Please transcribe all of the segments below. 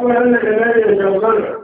wannan da ne shaugar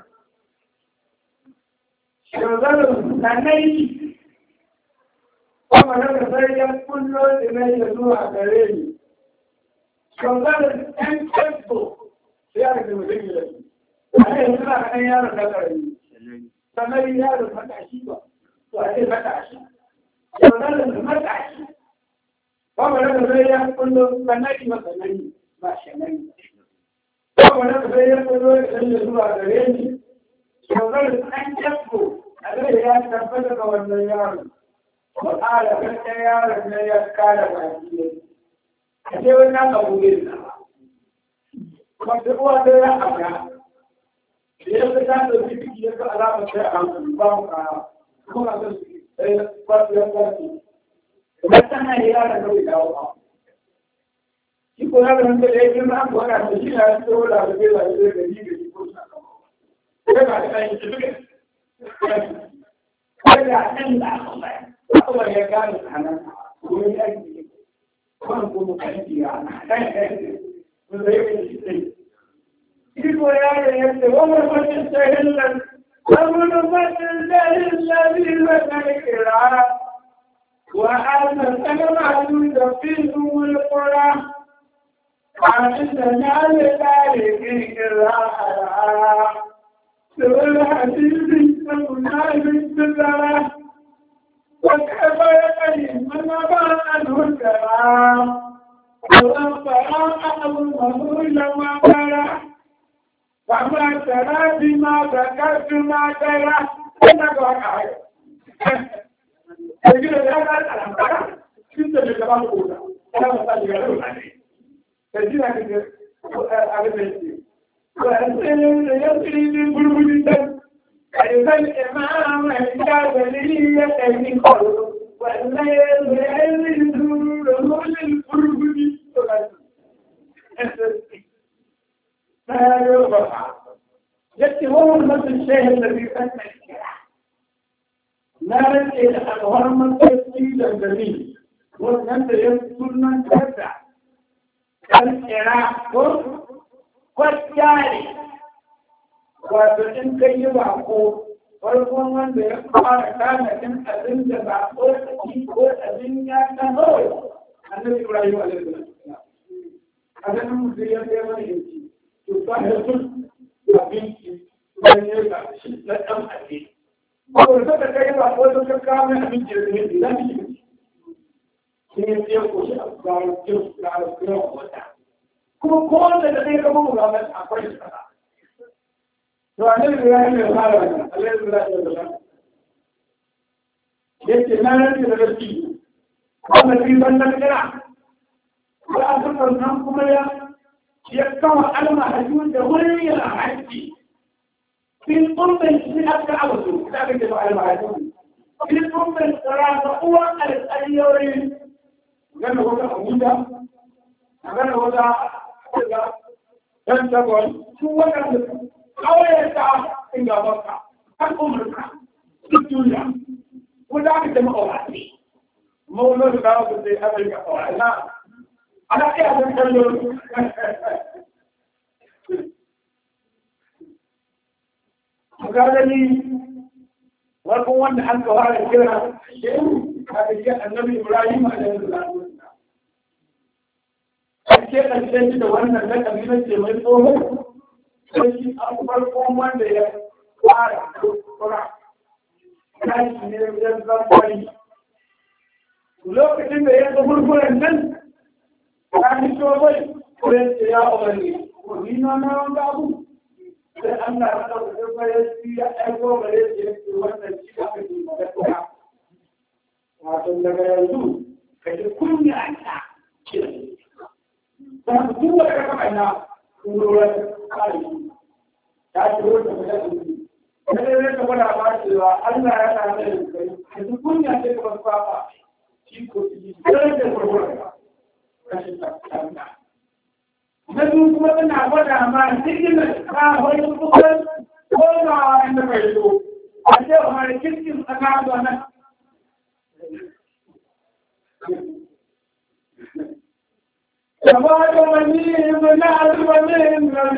sanai kuma na sai ya kullo da ne zuwa gare ni shaugar ɗan tabbo sai ya ga mutum ya yi a yanzu ba ka ɗan yaron da ƙarami sanai yaron matashi ba to a ce matashi shaugar da matashi kuma na sai ya kullo sanai ba sanai ba shanai kuma na sai ya kullo da ne zuwa gare ni shaugar ɗan tabbo أنا يا تفضل والنيار وقال بس يا رب يا كذا بعدين أجيبنا قبولنا مقدور ده أبدا يبقى ده في يبقى على مثلا بامك كم هذا بس يبقى بس أنا يا رب يا يقول هذا من اللي ما هو أنا مش لا أقول هذا بلا بلا يجي يقول هذا ولا عند أخبر يا كانت أنا ومن أجل كنت مكتئب يعني يقول يا رب وما تستاهل أمر ما تستاهل الذي لك العرب وأنا معدود في القرى عندنا لذلك العرب الحديث المنال بالسلام وكيف يقين من نبع عنه الكلام ورفع أهل المهول ما ترى وما ترى بما ذكرت ما ترى أنا قاعد أقول هذا الكلام كنت بجواب أولى أنا مسألة يقول عليه فجينا كده أبدا وأسأل يسري من بربودة أيضا الإمام الكاذب يتني خلق وأن يزعل دوره للبربودة ما يرفع يتوه المثل الشيء الذي فتح الكلام لا نسأل أنهار من تسجيل الجميل وأن يسكن من تفتح الكلام kwacciyari wato in kai yi bako farkon wanda ya fara kanakin abin da ba ko tsaki ko abin ya kano annabi Ibrahim alaihi salam abin mutum ya kai mana yanki to ba ya sun abinci dan ya ga shi da dan ake ko da kai ba ko da ka mai abinci da ne da shi ne ya ko shi a tsawon kin da alƙawarin wata kuma kowanne da zai kama mugamar akwai shi kasa. To a nan da ya yi mai fara wannan, Allah ya zura da zura. Yake na yanki da gaski, wanda fi ban nan kira, ko a sukan nan kuma ya kama almahajun da wani yana haƙƙi. Fin ƙumbin shi aka abu, da aka ce ba almahajun. Fin ƙumbin tsara ga uwan alƙaliyoyi, gana wata abuja, gana wata dan tabon su waɗanda kawai ta inda baka har umurka duk duniya ko da aka jama'a wasi maulan da su sai Afirka kawai na ana iya don kallo gani warkon wanda an kawai kira shehu a cikin annabi Ibrahim alaihi salatu ake ƙarshen da wannan na ƙabilar ce mai tsohon sai shi an farkon wanda ya fara kura tashi ne wajen zamfari lokacin da ya ga gurguren nan ta fi tsohon kuren ce ya umarni ni na wanda abu sai an na rana wajen bayan shi ya aiko gare shi ya ce wannan shi aka ke gaskiya wato daga yanzu ka ji kunya a ta dan duk da kaka ina kurorar kai ta shiro da mutum ne da wala ba cewa Allah ya ta da kai duk kunya ce ka ba shi ko shi da kurorar kashin ta na duk kuma tana gwada ma cikin ka hoyi kukan ko ma inda kai zo a ce ma cikin tsaka nan كما يغنيهم نعلم من